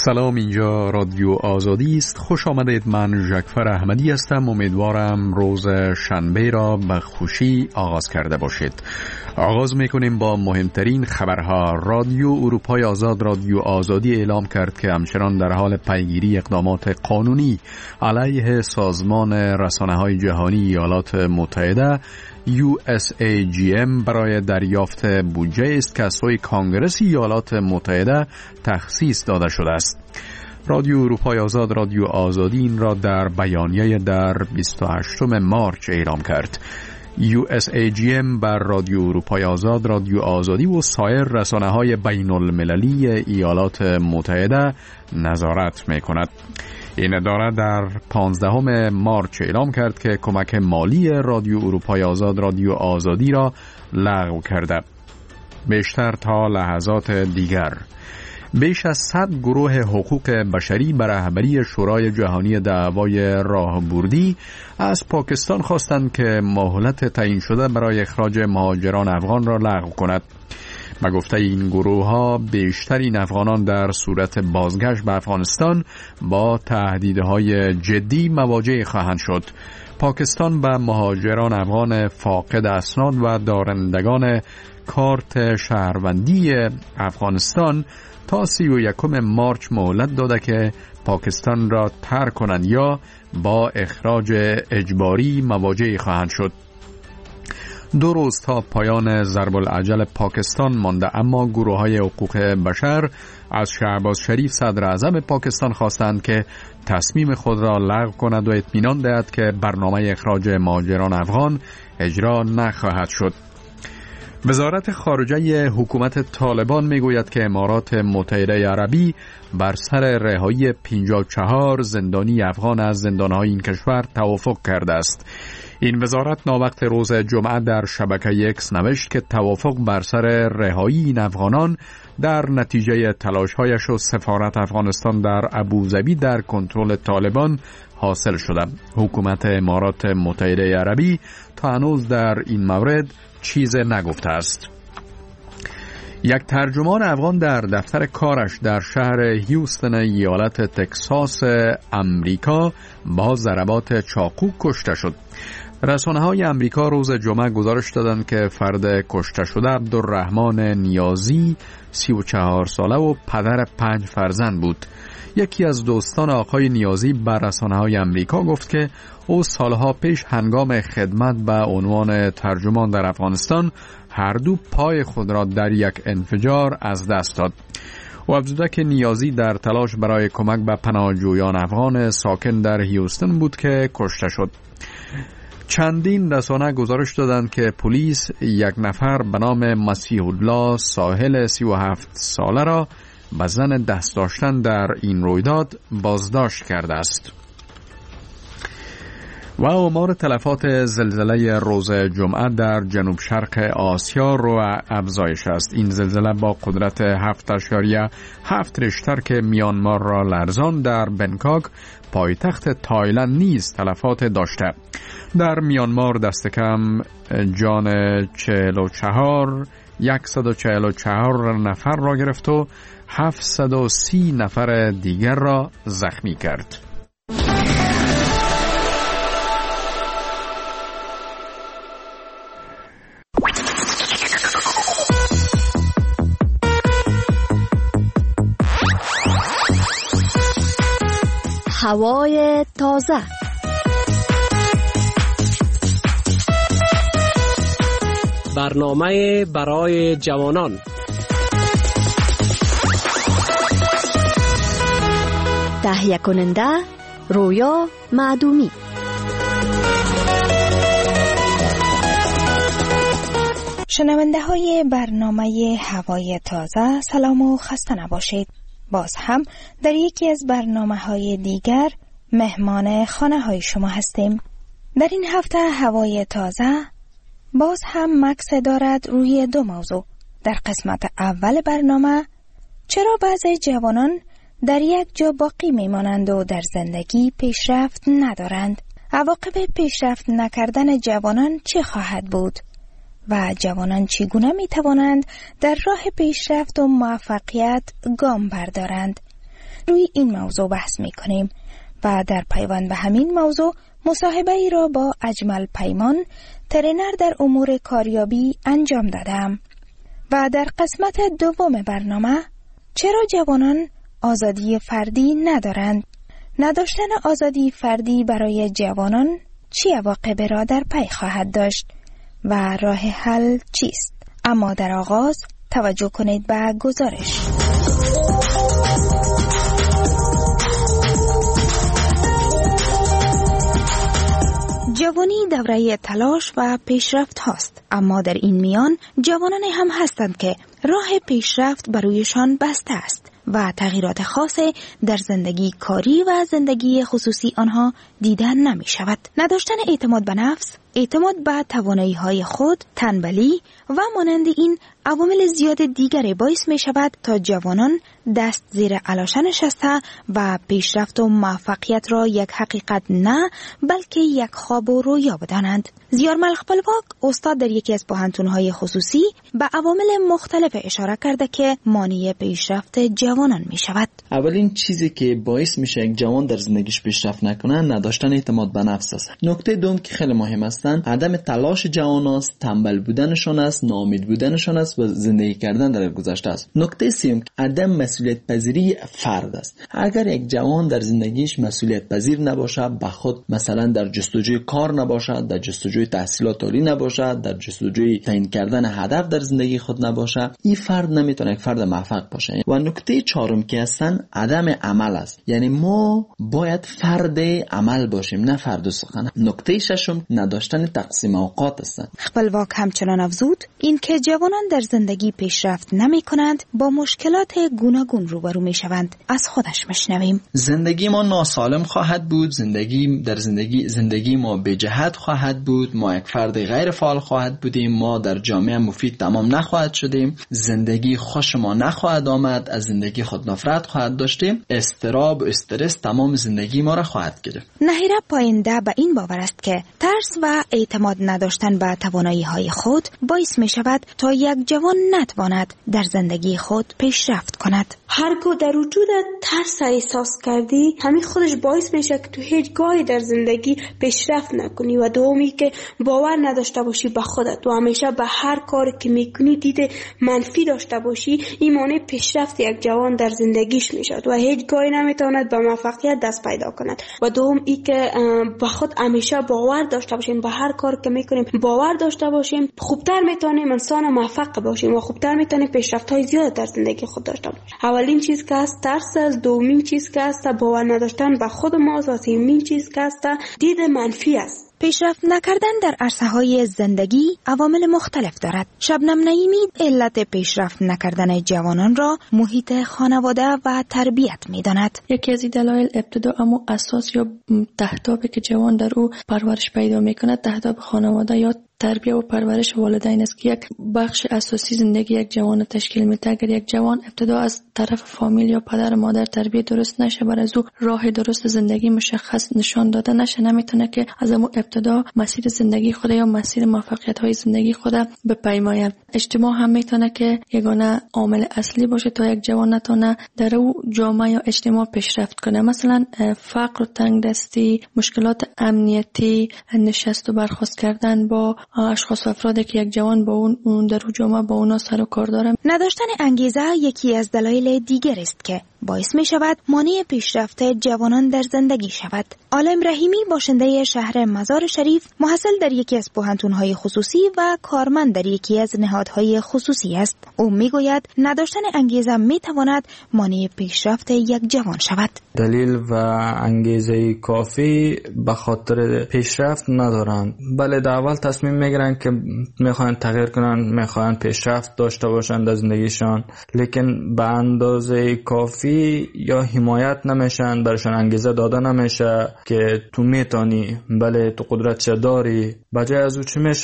سلام، اینجا رادیو آزادی است. خوش آمدید. من ژکفر احمدی هستم. امیدوارم روز شنبه را به خوشی آغاز کرده باشید. آغاز میکنیم با مهمترین خبرها. رادیو اروپای آزاد رادیو آزادی اعلام کرد که همچنان در حال پیگیری اقدامات قانونی علیه سازمان رسانه‌های جهانی ایالات متحده USAGM برای دریافت بودجه است که از سوی کانگرس ایالات متحده تخصیص داده شده است. رادیو اروپای آزاد رادیو آزادی این را در بیانیه در 28 مارچ اعلام کرد. USAGM بر رادیو اروپای آزاد رادیو آزادی و سایر رسانه‌های بین المللی ایالات متحده نظارت می‌کند. این اداره در 15 مارچ اعلام کرد که کمک مالی رادیو اروپای آزاد رادیو آزادی را لغو کرده. بیشتر تا لحظات دیگر بیش از 100 گروه حقوق بشری به رهبری شورای جهانی دعوای راهبردی از پاکستان خواستند که مهلت تعیین شده برای اخراج مهاجران افغان را لغو کند. به گفته این گروه ها بیشترین افغانان در صورت بازگشت به افغانستان با تهدیدهای جدی مواجه خواهند شد. پاکستان به مهاجران افغان فاقد اسناد و دارندگان کارت شهروندی افغانستان تا 31 مارچ مهلت داده که پاکستان را ترک کنند یا با اخراج اجباری مواجه خواهند شد. 2 روز تا پایان ضرب العجل پاکستان مانده، اما گروه‌های حقوق بشر از شهباز شریف صدر اعظم پاکستان خواستند که تصمیم خود را لغو کند و اطمینان دهد که برنامه اخراج مهاجران افغان اجرا نخواهد شد. وزارت خارجه حکومت طالبان میگوید که امارات متحده عربی بر سر رهایی 54 زندانی افغان از زندانهای این کشور توافق کرده است. این وزارت ناوقت روز جمعه در شبکه ایکس نوشت که توافق بر سر رهایی این افغانان در نتیجه تلاش‌هایش و سفارت افغانستان در ابوظبی در کنترل طالبان حاصل شده. حکومت امارات متحده عربی تا هنوز در این مورد چیز نگفته است. یک ترجمان افغان در دفتر کارش در شهر هیوستن ایالت تکساس امریکا با ضربات چاقو کشته شد. رسانه‌های امریکا روز جمعه گزارش دادند که فرد کشته شده عبدالرحمن نیازی 34 ساله و پدر 5 فرزند بود. یکی از دوستان آقای نیازی بر رسانه‌های امریکا گفت که او سالها پیش هنگام خدمت به عنوان ترجمان در افغانستان هر دو پای خود را در یک انفجار از دست داد. او افزوده که نیازی در تلاش برای کمک به پناهجویان افغان ساکن در هیوستن بود که کشته شد. چندین رسانه گزارش دادند که پلیس یک نفر به نام مسیح الله ساحل 37 ساله را به ظن دست داشتن در این رویداد بازداشت کرده است. و آمار تلفات زلزله روز جمعه در جنوب شرق آسیا رو افزایش است. این زلزله با قدرت 7.7 ریشتر که میانمار را لرزان در بنکاک پایتخت تایلند نیز تلفات داشته. در میانمار دست کم جان 144 نفر را گرفت و 730 نفر دیگر را زخمی کرد. هوای تازه. برنامه برای جوانان. تهیه کننده رویا معدومی. شنونده های برنامه هوای تازه، سلام و خسته نباشید. باز هم در یکی از برنامه های دیگر مهمان خانه های شما هستیم. در این هفته هوای تازه باز هم مکس دارد روی 2 موضوع. در قسمت اول برنامه چرا بعضی جوانان در یک جا باقی میمانند و در زندگی پیشرفت ندارند؟ عواقب پیشرفت نکردن جوانان چه خواهد بود؟ و جوانان چگونه می توانند در راه پیشرفت و موفقیت گام بردارند؟ روی این موضوع بحث میکنیم و در پیوند به همین موضوع مصاحبه ای را با اجمل پیمان، ترینر در امور کاریابی انجام دادم. و در قسمت دوم برنامه چرا جوانان آزادی فردی ندارند؟ نداشتن آزادی فردی برای جوانان چه عواقبی را در پی خواهد داشت و راه حل چیست؟ اما در آغاز توجه کنید به گزارش. جوانی دوره تلاش و پیشرفت هاست، اما در این میان جوانان هم هستند که راه پیشرفت برویشان بسته است و تغییرات خاصی در زندگی کاری و زندگی خصوصی آنها دیدن نمی شود. نداشتن اعتماد به نفس، اعتماد به توانایی‌های خود، تنبلی و مانند این عوامل زیاد دیگری باعث می شود تا جوانان دست زیر علاشه نشسته و پیشرفت و موفقیت را یک حقیقت نه بلکه یک خواب و رویا بدانند. زیار ملخ پلواک استاد در یکی از پوهنتون‌های خصوصی به عوامل مختلف اشاره کرده که مانع پیشرفت جوانان می شود. اولین چیزی که باعث میشه یک جوان در زندگیش پیشرفت نکنه نداشتن اعتماد به نفس است. نکته دوم که خیلی مهم است عدم تلاش جوان است، تنبل بودنشان است، ناامید بودنشان است و زندگی کردن در گذشته است. نکته سوم عدم مسئولیت پذیری فرد است. اگر یک جوان در زندگیش مسئولیت پذیر نباشه، به خود مثلا در جستجوی کار نباشه، در جستجوی تحصیلات عالی نباشه، در جستجوی تعیین کردن هدف در زندگی خود نباشه، این فرد نمیتونه یک فرد موفق باشه. و نکته چهارم که هستن عدم عمل است. یعنی ما باید فرد عمل باشیم نه فرد سخن. نکته ششم نداشتن تقسیم اوقات است. خپلواک همچنان افزود این که جوانان در زندگی پیشرفت نمی کنند با مشکلات گوناگون روبرو می شوند. از خودش مشنویم. زندگی ما ناسالم خواهد بود، زندگی ما به جهت خواهد بود، ما یک فرد غیر فعال خواهد بودیم، ما در جامعه مفید تمام نخواهد شدیم، زندگی خوش ما نخواهد آمد، از زندگی خود نفرت خواهد داشتیم، اضطراب و استرس تمام زندگی ما را خواهد گرفت. نهیره پاینده به این باور است که ترس و اعتماد نداشتن به توانایی‌های خود باعث می شود تا یک جوان نتواند در زندگی خود پیشرفت کند. هرگاه در وجود ترس احساس کردی، همین خودش باعث میشه که تو هیچ گاهی در زندگی پیشرفت نکنی و دومی که باور نداشته باشی به خودت و همیشه به هر کاری که میکنی دید منفی داشته باشی، این مانع پیشرفت یک جوان در زندگیش میشد و هیچ گاهی نمیتواند به موفقیت دست پیدا کند. و دوم این که به خود همیشه باور داشته باشیم، به هر کاری که میکنیم باور داشته باشیم، خوبتر میتونیم انسان موفق باشیم و خوبتر میتونیم پیشرفت‌های زیاد در زندگی خود داشته باشیم. اولین چیز که است ترس است، دومین چیز که است باور نداشتن به خود ما و سومین چیز که است دید منفی است. پیشرفت نکردن در عرصه‌های زندگی عوامل مختلف دارد. شبنم نعیمی علت پیشرفت نکردن جوانان را محیط خانواده و تربیت می‌داند. یکی از دلایل ابتدا اما اساس یا تهدابی که جوان در او پرورش پیدا می‌کند تهداب خانواده یا تربیت و پرورش والدین است که یک بخش اساسی زندگی یک جوان تشکیل میده. اگر یک جوان ابتدا از طرف فامیل یا پدر مادر تربیت درست نشه، برای از او راه درست زندگی مشخص نشان داده نشه، نمیتونه که از اون ابتدا مسیر زندگی خود یا مسیر موفقیت های زندگی خود بپیماید. اجتماع هم میتونه که یگانه عامل اصلی باشه تا یک جوان نتونه در او جامعه یا اجتماع پیشرفت کنه. مثلا فقر و تنگ دستی، مشکلات امنیتی، نشست و برخاست کردن با اشخاص و افرادی که یک جوان با اون در جامعه با اونا سر و کار داره. نداشتن انگیزه یکی از دلایل دیگر است که باعث می شود مانع پیشرفت جوانان در زندگی شود. عالم رحیمی باشنده شهر مزار شریف، محصل در یکی از پوهنتون‌های خصوصی و کارمند در یکی از نهادهای خصوصی است. او میگوید نداشتن انگیزه می تواند مانع پیشرفت یک جوان شود. دلیل و انگیزه کافی به خاطر پیشرفت ندارند. بله، در اول تصمیم میگیرن که میخوان تغییر کنن، میخوان پیشرفت داشته باشن در زندگیشان، لیکن به اندازه کافی یا حمایت نمیشن، برشان انگیزه داده نمیشه که تو میتونی، بله تو قدرت داری. بجای از او چی میشه؟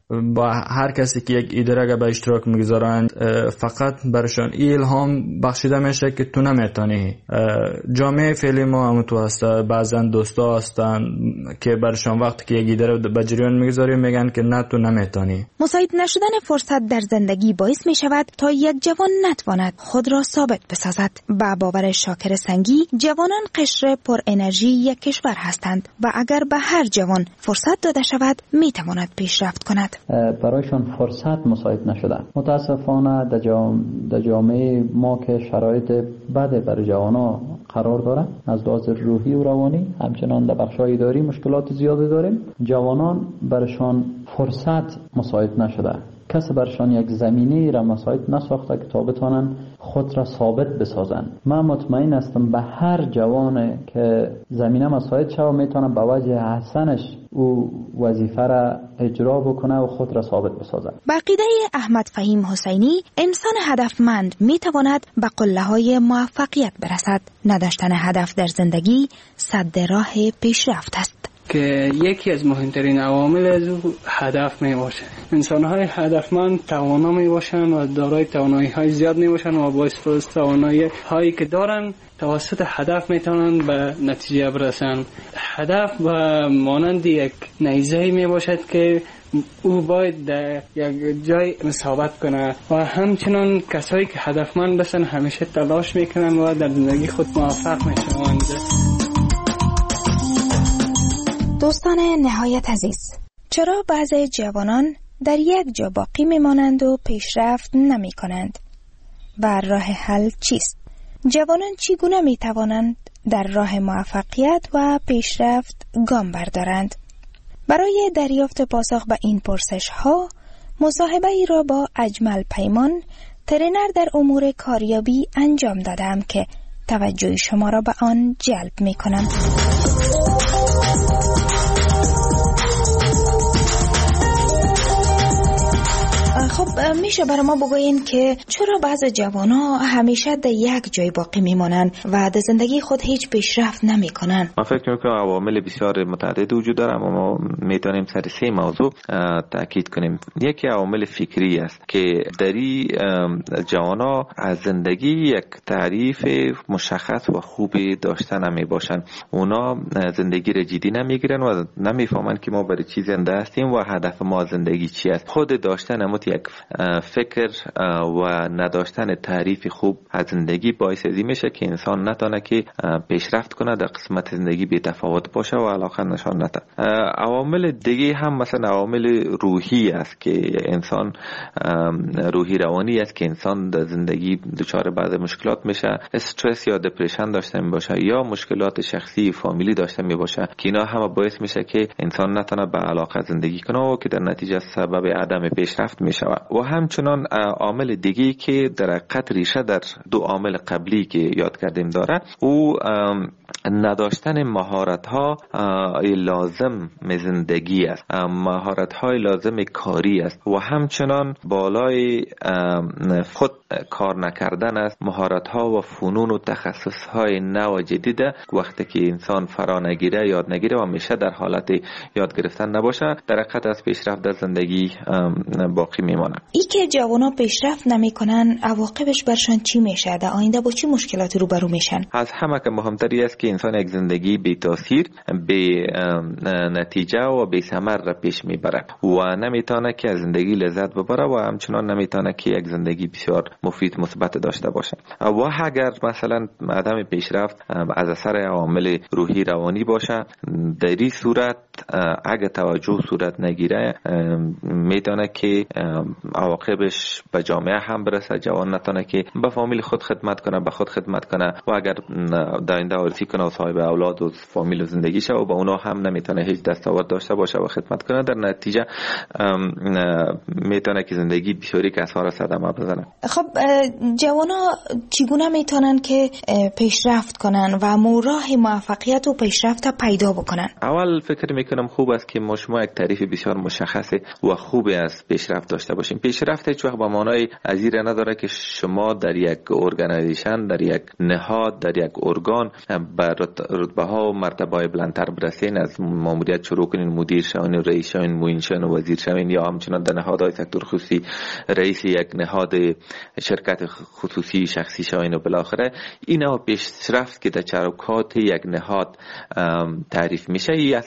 با هر کسی که یک ایده را به اشتراک میگذارند فقط برشان الهام بخشیده میشه که تو نمیتونی. جامعه فعلی ما هم تو هست، بعضا دوستا هستن که برشان وقتی که یک ایده را به جریان میگذاری میگن که نه تو نمیتونی. مساعد نشدن فرصت در زندگی باعث می شود تا یک جوان نتواند خود را ثابت بسازد. با باور شاکر سنگی، جوانان قشر پر انرژی یک کشور هستند و اگر به هر جوان فرصت داده شود می تواند پیشرفت کند. برایشان فرصت مساعد نشده. متاسفانه در جامعه ما که شرایط بد برای جوانا قرار داره، از لحاظ روحی و روانی، همچنان در بخش‌های اداری مشکلات زیادی داریم. جوانان برشان فرصت مساعد نشده. کسی برشان یک زمینه را مساعد نساخته که تا بتانن خود را ثابت بسازن. من مطمئن هستم به هر جوان که زمینه مساعد شود میتونه به وجه حسنش او وظیفه را اجرا بکنه و خود را ثابت بسازه. با عقیده احمد فهیم حسینی، انسان هدفمند میتواند به قله‌های موفقیت برسد. نداشتن هدف در زندگی سد راه پیشرفت است. که یکی از مهمترین عوامل از او هدف می باشه. انسان‌های هدفمند توانا می باشند و دارای توانایی‌های زیاد می باشند و با استفاده از توانایی‌هایی که دارند توسط هدف می توانند به نتیجه برسند. هدف و مانند یک نیزه می باشد که او باید در یک جای ثابت کنه و همچنان کسایی که هدفمند باشند همیشه تلاش میکنند و در زندگی خود موفق میشوند. دوستان نهایت عزیز، چرا بعضی جوانان در یک جا باقی میمانند و پیشرفت نمی کنند؟ و راه حل چیست؟ جوانان چگونه می توانند در راه موفقیت و پیشرفت گام بردارند؟ برای دریافت پاسخ به این پرسش ها، مصاحبه ای را با اجمل پیمان، ترینر در امور کاریابی انجام دادم که توجه شما را به آن جلب می کنم. خب میشه برای ما بگوین که چرا بعض جوانا همیشه در یک جای باقی میمانن و در زندگی خود هیچ پیشرفت نمیکنن؟ من فکر میکنم عوامل بسیار متعدد وجود داره، اما ما میتونیم سر 3 موضوع تاکید کنیم. یکی عوامل فکری است که دری جوانا از زندگی یک تعریف مشخص و خوبی داشتن نمی باشن. اونا زندگی را جدی نمیگیرن و نمیفهمن که ما برای چی زنده هستیم و هدف ما زندگی چی است. خود داشتن یک فکر و نداشتن تعریف خوب از زندگی باعث ازی میشه که انسان نتونه که پیشرفت کنه، در قسمت زندگی بی تفاوت باشه و علاقه نشان نده. عوامل دیگه هم مثلا عوامل روحی است که انسان روحی روانی است که انسان در زندگی دچار بعض مشکلات میشه، استرس یا دپرشن داشته میباشه یا مشکلات شخصی فامیلی داشته میباشه که اینا هم باعث میشه که انسان نتونه به علاقه زندگی کنه و که در نتیجه سبب عدم پیشرفت میشه. و همچنان عامل دیگه که در حقیقت ریشه در 2 عامل قبلی که یاد کردیم داره، او نداشتن مهارت‌ها لازم زندگی است، مهارت‌های لازم کاری است و همچنان بالای خود کار نکردن است. مهارت‌ها و فنون و تخصص‌های نو و جدید وقتی که انسان فرا نگیره، یاد نگیره و همیشه در حالت یاد گرفتن نباشه، در حقیقت از پیشرفت در زندگی باقی میمونه. ای که جوانا پیشرفت نمیکنن، عواقبش برشان چی میشه؟ در آینده با چی مشکلاتی روبرو میشن؟ از همه که مهمتری است که انسان یک زندگی بی تاثیر، بی نتیجه و بی ثمر را پیش میبره و نمیتونه که از زندگی لذت ببره و همچنان نمیتونه که یک زندگی بسیار مفید مثبت داشته باشه. و اگر مثلا عدم پیشرفت از اثر عوامل روحی روانی باشه، در این صورت اگه توجه صورت نگیره میتونه که عواقبش به جامعه هم برسه. جوان نتونه که به فامیل خود خدمت کنه، به خود خدمت کنه و اگر در آینده آرزو کنه و صاحب اولاد و فامیل و زندگی شه و با اونا هم نمیتونه هیچ دستاورد داشته باشه و خدمت کنه، در نتیجه میتونه که زندگی بسیاری کسار صدمه بزنه. خب جوانا چگونه میتونن که پیشرفت کنن و راه موفقیت و پیشرفت پیدا بکنن؟ اول فکر میکنم خوب است که ما شما یک تعریف بسیار مشخص و خوبی از پیشرفت داشته باشیم. پیشرفت هیچ وقت به معنای ازیر نداره که شما در یک ارگانیزیشن، در یک نهاد، در یک ارگان به رتبه ها و مرتبه های بلندتر برسین، از ماموریت شروع کنین، مدیر شوین، رئیس شوین، معین شوین و وزیر شوین، یا همچنان در نهادهای سکتور خصوصی رئیس یک نهاد شرکت خصوصی شخصی شوین و بالاخره اینا پیشرفت که در چرخات یک نهاد تعریف میشه.